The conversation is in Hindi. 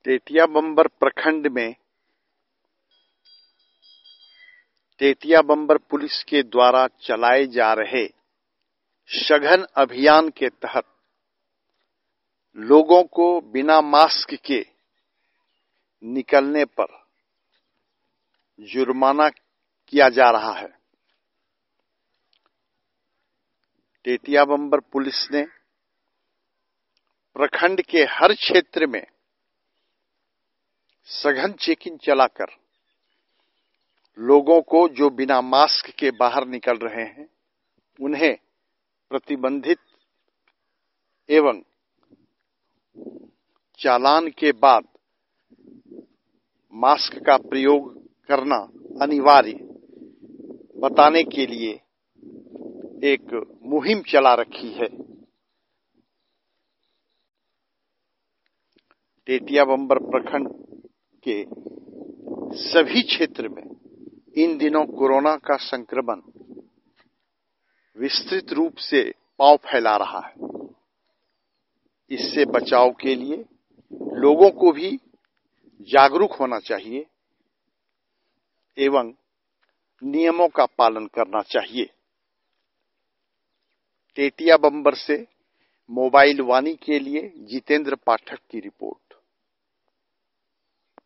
टेटिया बंबर प्रखंड में टेटिया बंबर पुलिस के द्वारा चलाए जा रहे सघन अभियान के तहत लोगों को बिना मास्क के निकलने पर जुर्माना किया जा रहा है। टेटिया बंबर पुलिस ने प्रखंड के हर क्षेत्र में सघन चेकिंग चलाकर लोगों को जो बिना मास्क के बाहर निकल रहे हैं उन्हें प्रतिबंधित एवं चालान के बाद मास्क का प्रयोग करना अनिवार्य बताने के लिए एक मुहिम चला रखी है। टेटिया बंबर प्रखंड के सभी क्षेत्र में इन दिनों कोरोना का संक्रमण विस्तृत रूप से पांव फैला रहा है। इससे बचाव के लिए लोगों को भी जागरूक होना चाहिए एवं नियमों का पालन करना चाहिए। टेटिया बंबर से मोबाइल वाणी के लिए जितेंद्र पाठक की रिपोर्ट।